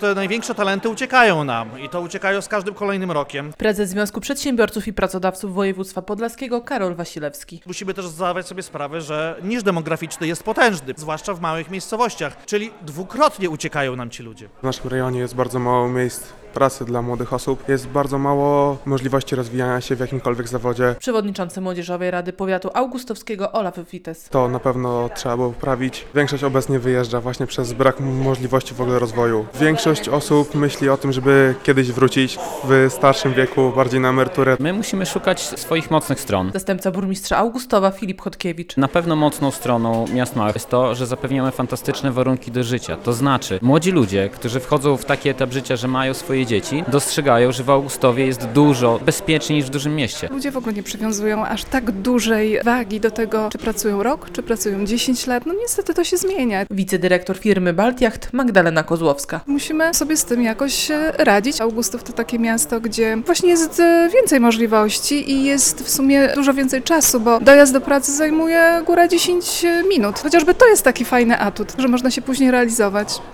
Te największe talenty uciekają nam i to uciekają z każdym kolejnym rokiem. Prezes Związku Przedsiębiorców i Pracodawców Województwa Podlaskiego Karol Wasilewski. Musimy też zdawać sobie sprawę, że niż demograficzny jest potężny, zwłaszcza w małych miejscowościach, czyli dwukrotnie uciekają nam ci ludzie. W naszym rejonie jest bardzo mało miejsc pracy dla młodych osób. Jest bardzo mało możliwości rozwijania się w jakimkolwiek zawodzie. Przewodniczący Młodzieżowej Rady Powiatu Augustowskiego Olaf Wites. To na pewno trzeba było poprawić. Większość obecnie wyjeżdża właśnie przez brak możliwości w ogóle rozwoju. Większość osób myśli o tym, żeby kiedyś wrócić w starszym wieku, bardziej na emeryturę. My musimy szukać swoich mocnych stron. Zastępca burmistrza Augustowa Filip Chodkiewicz. Na pewno mocną stroną miast małych jest to, że zapewniamy fantastyczne warunki do życia. To znaczy, młodzi ludzie, którzy wchodzą w taki etap życia, że mają swoje dzieci, dostrzegają, że w Augustowie jest dużo bezpieczniej niż w dużym mieście. Ludzie w ogóle nie przywiązują aż tak dużej wagi do tego, czy pracują rok, czy pracują 10 lat. No niestety to się zmienia. Wicedyrektor firmy Baltjacht Magdalena Kozłowska. Musimy sobie z tym jakoś radzić. Augustów to takie miasto, gdzie właśnie jest więcej możliwości i jest w sumie dużo więcej czasu, bo dojazd do pracy zajmuje góra 10 minut. Chociażby to jest taki fajny atut, że można się później realizować.